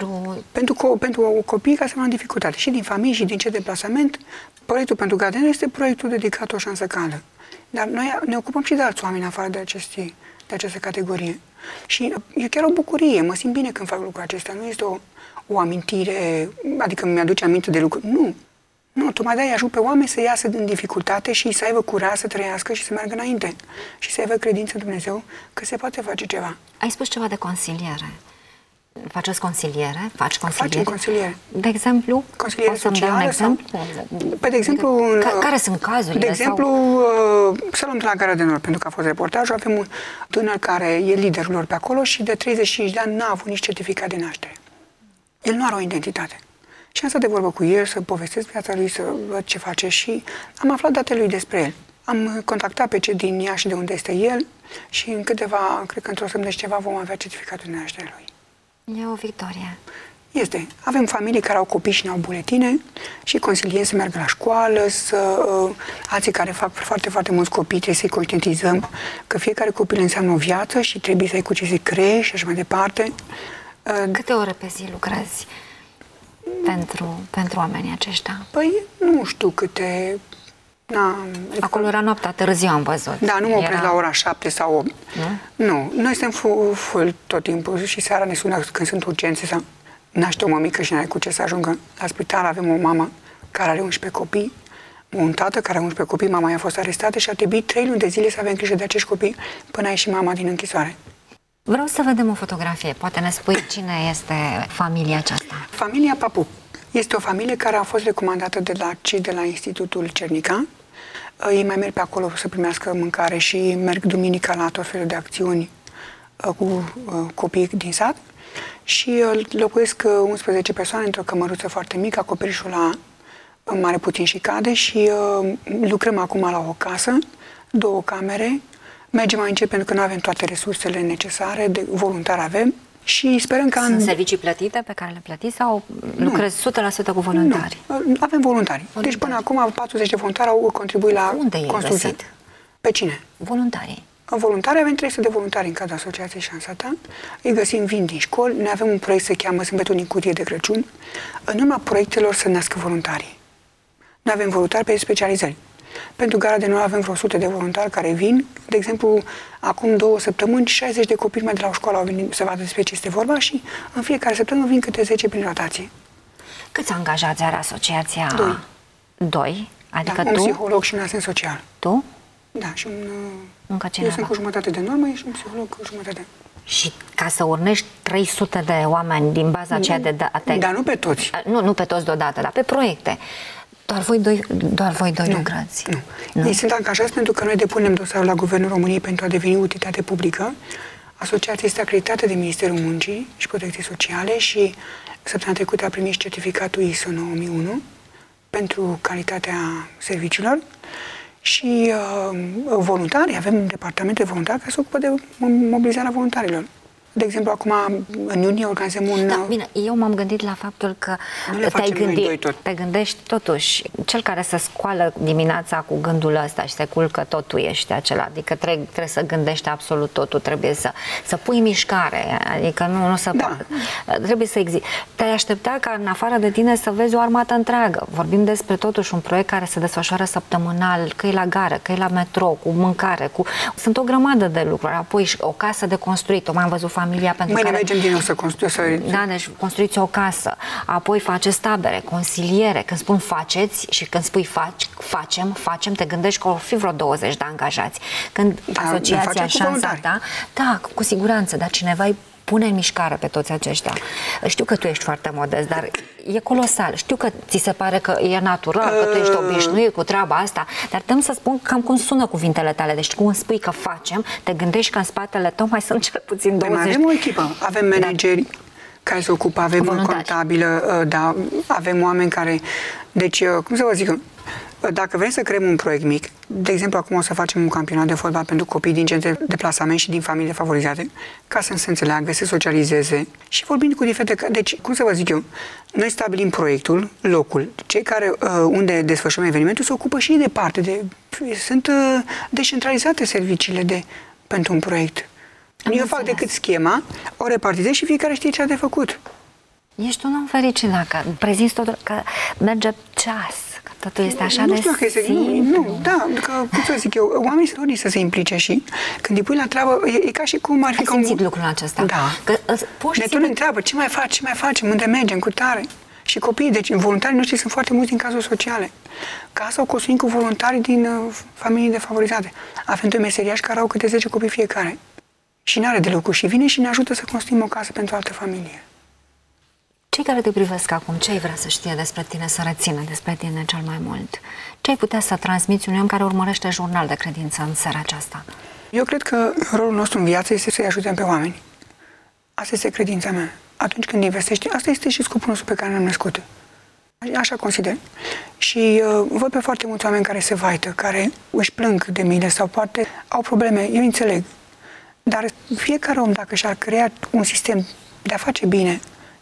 pentru copii care se află în dificultate. Și din familie și din ce deplasament. Proiectul pentru Gardener este proiectul dedicat o șansă caldă. Dar noi ne ocupăm și de alți oameni afară de această categorie. Și e chiar o bucurie, mă simt bine când fac lucrul acesta. Nu este o amintire, adică mi-aduce aminte de lucruri. Nu, tu mai dai ajut pe oameni să iasă din dificultate și să aibă curaj să trăiască și să meargă înainte. Și să aibă credință în Dumnezeu că se poate face ceva. Ai spus ceva de consiliere. Faceți consiliere? Faci consiliere? Facem consiliere. De exemplu? Consiliere socială. Un exemplu? De exemplu... Care sunt cazurile? De exemplu, să luăm de la Gara de Nord, pentru că a fost reportajul, avem un tânăr care e liderul lor pe acolo și de 35 de ani n-a avut nici certificat de naștere. El nu are o identitate. Și am stat de vorbă cu el, să povestesc viața lui, să văd ce face și am aflat datele lui despre el. Am contactat pe cei din Iași de unde este el și în câteva, cred că într-o săptămână ceva vom avea certificatul de naștere lui. E o victorie. Este. Avem familii care au copii și nu au buletine și consiliem să meargă la școală, alții care fac foarte, foarte mulți copii, trebuie să-i conștientizăm că fiecare copil înseamnă o viață și trebuie să-i cu ce să crești și așa mai departe. Câte ore pe zi lucrezi pentru oamenii aceștia? Păi, nu știu câte... Acolo era noaptea târziu, am văzut. Da, nu mă opresc la ora 7 sau 8. Nu, noi suntem full tot timpul și seara ne sună când sunt urgențe sau naște o mămică și n-are cu ce să ajungă la spital. Avem o mamă care are 11 copii, un tată care are 11 copii, mama i-a fost arestată și a trebuit 3 luni de zile să avem grijă de acești copii până a ieșit mama din închisoare. Vreau să vedem o fotografie. Poate ne spui cine este familia aceasta? Familia Papu. Este o familie care a fost recomandată de la Institutul Cernica. Ei mai merg pe acolo să primească mâncare și merg duminica la tot felul de acțiuni cu copii din sat. Și locuiesc 11 persoane într-o cămăruță foarte mică, acoperișul la mare puțin și cade și lucrăm acum la o casă, 2 camere. Mergem mai încet pentru că nu avem toate resursele necesare, de voluntari avem și sperăm că... Sunt servicii plătite pe care le plătiți sau lucrezi 100% cu voluntari? Nu, avem voluntari. Deci până acum 40 de voluntari au contribuit la construcție. Găsit? Pe cine? Voluntarii. Voluntari, avem 300 de voluntari în cadrul Asociației Șansa Ta. Îi găsim, vin din școli. Noi avem un proiect, se cheamă Sâmbetul din cutie de Crăciun. În urma proiectelor să nască voluntarii. Noi avem voluntari pe specializări. Pentru Gara de Nord avem vreo 100 de voluntari care vin. De exemplu, acum 2 săptămâni, 60 de copii mai de la o școală au venit să vadă despre ce este vorba și în fiecare săptămână vin câte 10 prin rotație. Câți angajați are asociația? 2. Adică un psiholog și un asistent social. Tu? Da, și încă cineva. Eu sunt cu jumătate de normă și un psiholog cu jumătate. Și ca să urnești 300 de oameni din baza aceea de date... Dar nu pe toți. Nu pe toți deodată, dar pe proiecte. Doar voi doi lucrați. Nu. Ei sunt angajați pentru că noi depunem dosarul la Guvernul României pentru a deveni utilitate publică. Asociația este acreditată de Ministerul Muncii și Protecției Sociale și săptămâna trecută a primit certificatul ISO 9001 pentru calitatea serviciilor. Și voluntari, avem departamente voluntari care se ocupă de mobilizarea voluntarilor. De exemplu, acum, în iunie, organizăm un... Da, bine, eu m-am gândit la faptul că te gândești totuși, cel care se scoală dimineața cu gândul ăsta și se culcă, tot tu ești acela, adică trebuie să gândești absolut totul, trebuie să pui mișcare, adică nu să... Da. Trebuie să existe. Te-ai aștepta ca în afară de tine să vezi o armată întreagă. Vorbim despre totuși un proiect care se desfășoară săptămânal, că e la gară, că e la metrou, cu mâncare, sunt o grămadă de lucruri, apoi o casă de construit, o mai am văzut familia pentru Mâine care... mergem din nou să construim. Da, deci construiți o casă, apoi faceți tabere, consiliere. Când spun faceți și când spui facem, te gândești că o fi vreo 20 de angajați. Când asociația Șansa Ta, da, cu siguranță, dar cineva îi pune în mișcare pe toți aceștia. Știu că tu ești foarte modest, dar e colosal. Știu că ți se pare că e natural, că tu ești obișnuit cu treaba asta, dar dăm să spun cam cum sună cuvintele tale. Deci cum spui că facem, te gândești că în spatele tău mai sunt cel puțin 20. Avem o echipă, avem manageri care se ocupă, avem o contabilă, da, avem oameni care... Deci, cum să vă zic, dacă vrem să creăm un proiect mic, de exemplu, acum o să facem un campionat de fotbal pentru copii din centre de plasament și din familii defavorizate, ca să se înțeleagă, să se socializeze și vorbim cu diferite... Deci, cum să vă zic eu, noi stabilim proiectul, locul, cei care, unde desfășurăm evenimentul, se ocupă și de parte, sunt descentralizate serviciile pentru un proiect. Eu fac decât schema, o repartizez și fiecare știe ce a de făcut. Ești un om fericit dacă prezinți totul, că merge ceas, că totul este așa de simplu. Da, că, cum să zic eu, oamenii sunt dori să se implice și când îi pui la treabă, e ca și cum ar fi... Ai simțit lucrul acesta? Da. Ne întreabă, ce mai facem, unde mergem, cu tare. Și copiii, deci voluntarii noștri sunt foarte mulți din cazuri sociale. Casa o construim cu voluntari din familii defavorizate. Avem 2 meseriași care au câte 10 copii fiecare. Și n-are de lucru și vine și ne ajută să construim o casă pentru altă familie. Cei care te privesc acum, ce ai vrea să știe despre tine, să rețină despre tine cel mai mult? Ce ai putea să transmiți unui om care urmărește Jurnal de Credință în seara aceasta? Eu cred că rolul nostru în viață este să-i ajutăm pe oameni. Asta este credința mea. Atunci când investești, asta este și scopul nostru pe care ne-am născut. Așa consider. Și văd pe foarte mulți oameni care se vaită, care își plâng de mine sau poate au probleme, eu înțeleg. Dar fiecare om, dacă și-ar crea un sistem de a face bine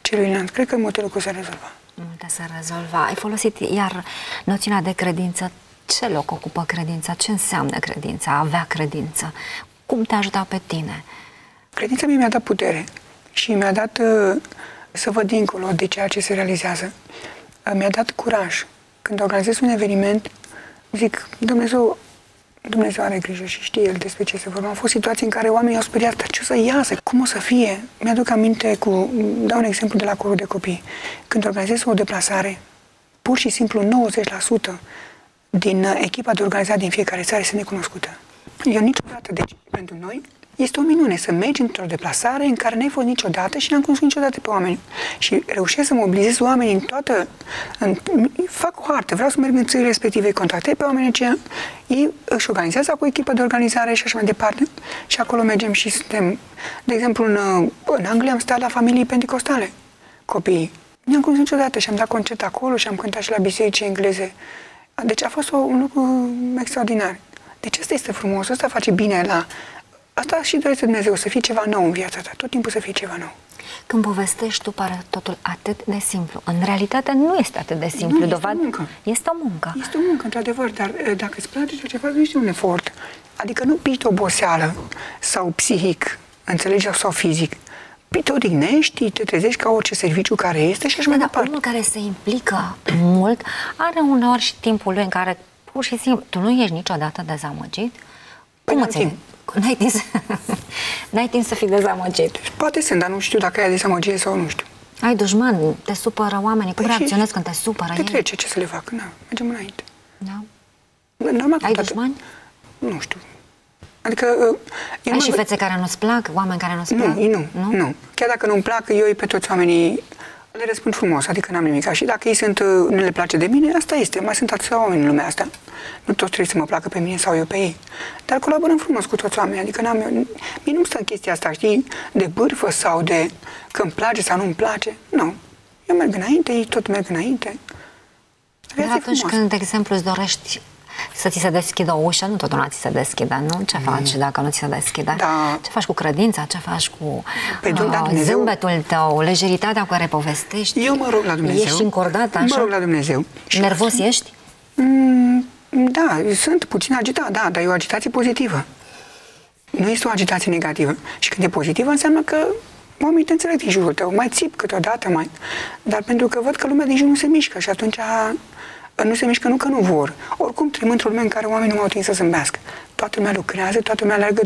celuilalt. Cred că multe lucruri se rezolvă. Multe se rezolva. Ai folosit iar noțiunea de credință. Ce loc ocupă credința? Ce înseamnă credința? A avea credință? Cum te ajută pe tine? Credința mea mi-a dat putere și mi-a dat să văd dincolo de ceea ce se realizează. Mi-a dat curaj. Când organizez un eveniment, zic, Dumnezeu are grijă și știe El despre ce se vorba. Au fost situații în care oamenii au speriat, dar ce o să iasă? Cum o să fie? Mi-aduc aminte dau un exemplu de la corul de copii. Când organizez o deplasare, pur și simplu 90% din echipa de organizare din fiecare țară este necunoscută. Eu niciodată, deci pentru noi, este o minune să mergi într-o deplasare în care n-ai fost niciodată și n-am cunoscut niciodată pe oameni. Și reușesc să mobilizez oamenii fac o hartă, vreau să merg în țările respective, contactez pe oamenii aceia, ei își organizează cu echipa de organizare și așa mai departe și acolo mergem și suntem. De exemplu, în Anglia am stat la familii pentecostale, copiii. Nu am cunoscut niciodată și am dat concert acolo și am cântat și la biserici engleze. Deci a fost un lucru extraordinar. Deci asta este frumos, asta face bine la... Asta și dorește Dumnezeu, să fie ceva nou în viața ta, tot timpul să fie ceva nou. Când povestești tu, pare totul atât de simplu. În realitate nu este atât de simplu. Nu, este o muncă. Este o muncă. Este o muncă, într-adevăr, dar dacă îți place ceea ce faci, nu este un efort. Adică nu piși oboseală sau psihic, înțelegi, sau fizic. Te odihnești, te trezești ca orice serviciu care este și așa mai departe. Omul care se implică mult are uneori și timpul lui în care pur și simplu tu nu ești niciodată dezamăgit. Cum îți N-ai timp să fii dezamăgit. Poate sunt, dar nu știu dacă ai dezamăgire sau nu știu. Ai dușmani, te supără oamenii. Cum reacționezi când te supără ei? Te trece, ce să le fac? Na, mergem înainte. Da? Normal, ai dușmani? Nu știu. Adică... ai și fețe care nu-ți plac? Oameni care nu-ți plac? Nu. Chiar dacă nu-mi plac, eu pe toți oamenii le răspund frumos, adică n-am nimic. Și dacă ei nu le place de mine, asta este. Mai sunt atâția oameni în lumea asta. Nu toți trebuie să mă placă pe mine sau eu pe ei. Dar colaborăm frumos cu toți oamenii. Adică mie nu-mi stă în chestia asta, știi, de bârfă sau de că îmi place sau nu-mi place. Nu. Eu merg înainte, ei tot merg înainte. Dar atunci când, de exemplu, îți dorești să ți se deschidă o ușă, nu totdeauna ți se deschide, nu? Ce faci dacă nu ți se deschide? Da. Ce faci cu credința? Ce faci cu Dumnezeu, zâmbetul tău, lejeritatea cu care povestești? Eu mă rog la Dumnezeu. Ești încordat, așa? Mă rog la Dumnezeu. Nervos ești? Da, sunt puțin agitat, da, dar e o agitație pozitivă. Nu este o agitație negativă. Și când e pozitivă înseamnă că oamenii te înțeleg din jurul tău, mai țip câteodată, dar pentru că văd că lumea din jur nu se mișcă și atunci nu se mișcă, nu că nu vor. Oricum trăim într-o lume în care oamenii nu au timp să zâmbească. Toată lumea lucrează, toată lumea alergă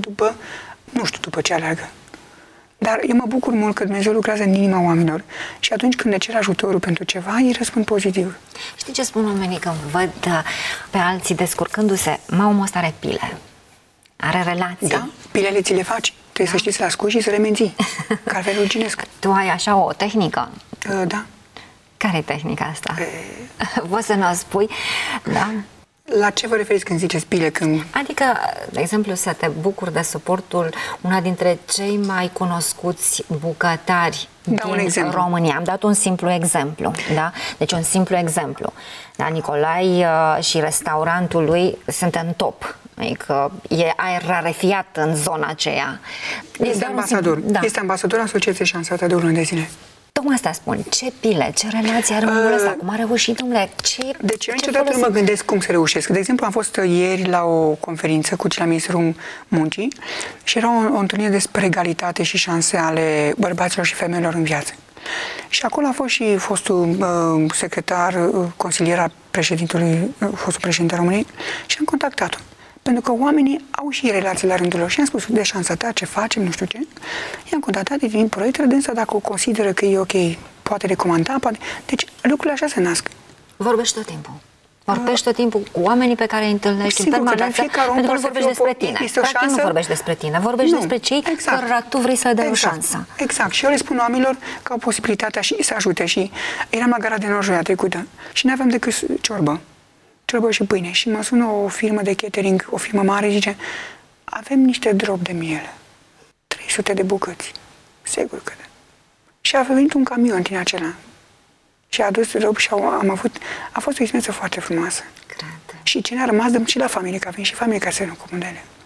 după ce alergă. Dar eu mă bucur mult că Dumnezeu lucrează în inima oamenilor și atunci când le cer ajutorul pentru ceva, ei răspund pozitiv. Știi ce spun oamenii când văd pe alții descurcându-se? Omul ăsta are pile. Are relații. Da, pilele ți le faci. Trebuie să știi să le asculti și să le menții. Că altfel ruginesc. Tu ai așa o tehnică? Da. Care e tehnica asta? Poți să ne-o spui? Da. La ce vă referiți când ziceți pile? Adică, de exemplu, să te bucuri de suportul una dintre cei mai cunoscuți bucătari din România. Am dat un simplu exemplu, da? Deci un simplu exemplu. Da? Nicolae și restaurantul lui sunt în top. Adică e aer rarefiat în zona aceea. Este ambasador. Da. Este ambasador Asociației Șansata de o lună de zile. Tocmai asta spun. Ce pile, ce relații are omul ăsta? Cum a reușit, domnule? Deci eu niciodată nu mă gândesc cum să reușesc. De exemplu, am fost ieri la o conferință cu la Ministerul Muncii și era o întâlnire despre egalitate și șanse ale bărbaților și femeilor în viață. Și acolo a fost și fostul secretar, consilier al președintelui, fostul președinte al României și am contactat-o. Pentru că oamenii au și relații la rândul lor. Și am spus, de șansa ta, ce facem, nu știu ce. I-am contactat, din proiectele, de însă dacă o consideră că e ok, poate recomanda, poate... Deci lucrurile așa se nasc. Vorbești tot timpul. Vorbești tot timpul cu oamenii pe care îi întâlnești în permanență, pentru că nu vorbești despre tine. Practic nu vorbești despre tine, vorbești despre cei cărora tu vrei să le dai o șansă. Exact. Și eu le spun oamenilor că au posibilitatea și să ajute. Și eram la gara de Nord joia trecută și nu aveam decât ciorbă și pâine. Și mă sună o firmă de catering, o firmă mare, zice, avem niște drobi de miere. 300 de bucăți. Sigur că da. Și a venit un camion din acela. Și a adus drobi și a fost o experiență foarte frumoasă. Cred. Și ce ne-a rămas, dăm și la familie, că avem și familie ca să ne ocupăm de ele.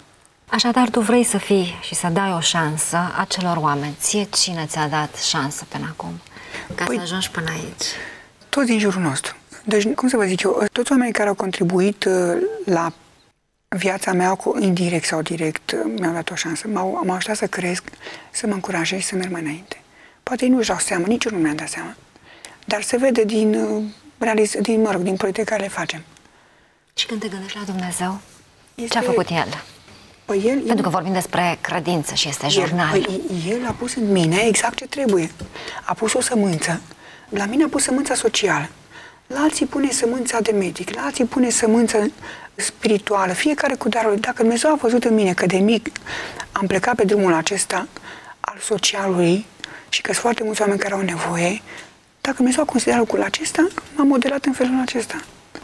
Așadar, tu vrei să fii și să dai o șansă acelor oameni. Ție cine ți-a dat șansă până acum? Ca să ajungi până aici. Toți din jurul nostru. Deci, cum să vă zic eu, toți oamenii care au contribuit la viața mea, indirect sau direct, mi-au dat o șansă. M-au ajutat să cresc, să mă încurajez și să merg mai înainte. Poate ei nu-și dau seama, nici eu nu mi-am dat seama. Dar se vede din proiecte care le facem. Și când te gândești la Dumnezeu, ce a făcut El? Pentru că vorbim despre credință și este jurnal. El a pus în mine exact ce trebuie. A pus o sămânță. La mine a pus sămânța socială. La alții pune sămânța de medic. La alții pune sămânța spirituală. Fiecare cu darul. Dacă Dumnezeu a văzut în mine că de mic am plecat pe drumul acesta al socialului și că sunt foarte mulți oameni care au nevoie, dacă Dumnezeu a considerat lucrul acesta, m-am modelat în felul acesta.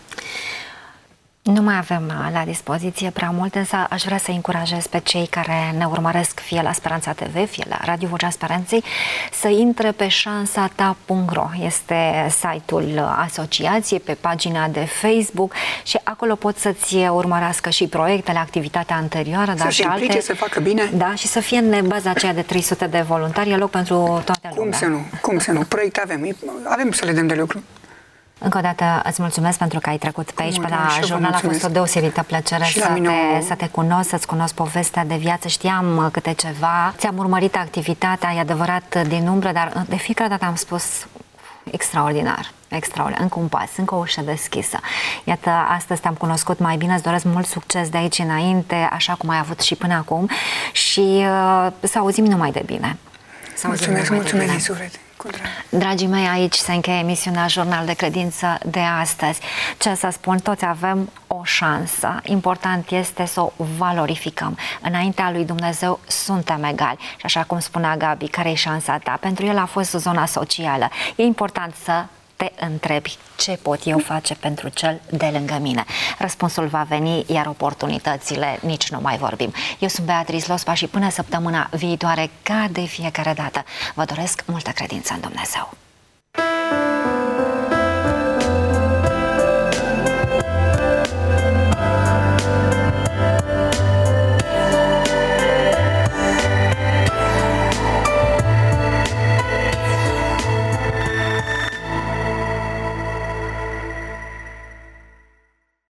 Nu mai avem la dispoziție prea mult, însă aș vrea să încurajez pe cei care ne urmăresc fie la Speranța TV, fie la Radio Vocea Speranței, să intre pe șansata.ro. Este site-ul asociației, pe pagina de Facebook și acolo pot să-ți urmărească și proiectele, activitatea anterioară, dar și alte. Să facă bine. Da, și să fie în baza aceea de 300 de voluntari, e loc pentru toată lumea. Cum să nu? Proiect avem să le dăm de lucru. Încă o dată îți mulțumesc pentru că ai trecut pe aici, pe la jurnal. A fost o deosebită plăcere să te cunosc, să-ți cunosc povestea de viață. Știam câte ceva. Ți-am urmărit activitatea, e adevărat, din umbră, dar de fiecare dată am spus extraordinar. Încă un pas, încă o ușă deschisă. Iată, astăzi te-am cunoscut mai bine, îți doresc mult succes de aici înainte, așa cum ai avut și până acum și să auzim numai de bine. Mulțumesc din suflet. Dragii mei, aici se încheie emisiunea Jurnal de Credință de astăzi. Ce să spun, toți avem o șansă. Important este să o valorificăm. Înaintea lui Dumnezeu suntem egali. Și așa cum spunea Gabi, care e șansa ta? Pentru el a fost zona socială. E important să te întrebi ce pot eu face pentru cel de lângă mine. Răspunsul va veni, iar oportunitățile nici nu mai vorbim. Eu sunt Beatrice Lospa și până săptămâna viitoare, ca de fiecare dată, vă doresc multă credință în Dumnezeu.